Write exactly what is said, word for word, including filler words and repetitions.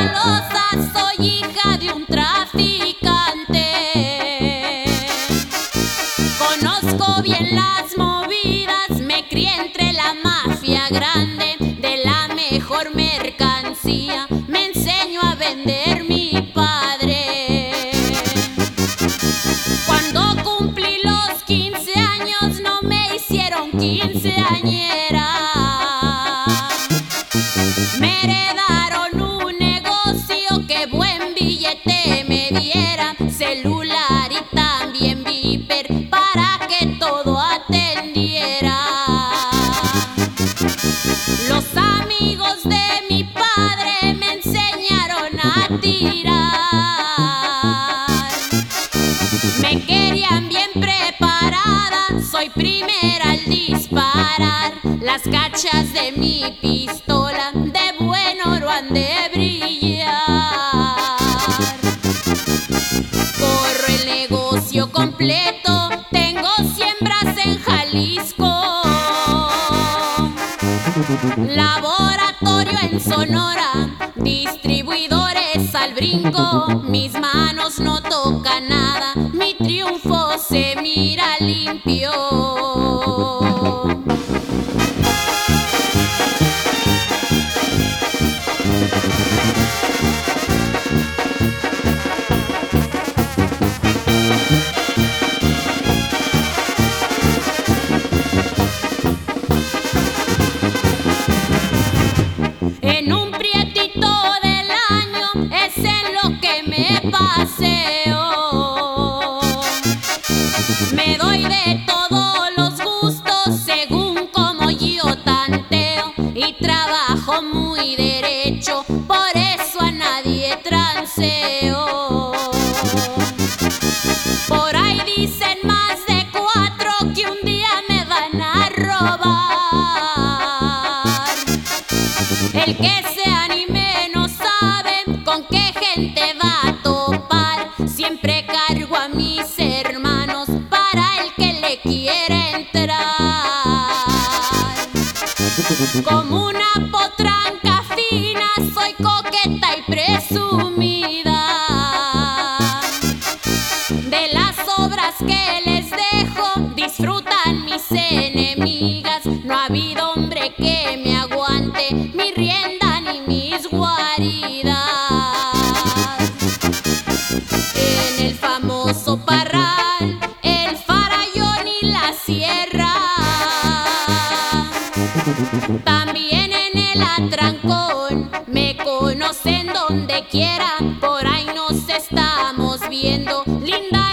Tolosa, soy hija de un traficante. Conozco bien las movidas, me crié entre la mafia grande. De la mejor mercancía me enseñó a vender mi padre. Cuando cumplí los quince años no me hicieron quinceañera. Me heredaron un negocio que buen billete me diera, celular y también viper para que todo atendiera. Los amigos de mi padre me enseñaron a tirar. Me querían bien preparada, soy primera al disparar. Las cachas de mi pistola de buen oro han de brillar. Corro el negocio completo, tengo siembras en Jalisco, laboratorio en Sonora, distribuidores al brinco. Mis manos no tocan nada, mi triunfo se mira limpio. En un prietito del año es en lo que me paseo. Me doy de todos los gustos según como yo tanteo, y trabajo muy derecho, por eso a nadie transeo. Por ahí dicen más de cuatro que un día me van a robar. El que se anime no sabe con qué gente va a topar. Siempre cargo a mis hermanos para el que le quiera entrar. Como una potranca fina soy coqueta y presumida. De las obras que les dejo disfrutan mis enemigas. No ha habido hombre que me aguante mi rienda ni mis guaridas. En el famoso Parral, el Farallón y la Sierra, también en el Atrancón, me conocen donde quiera. Por ahí nos estamos viendo, linda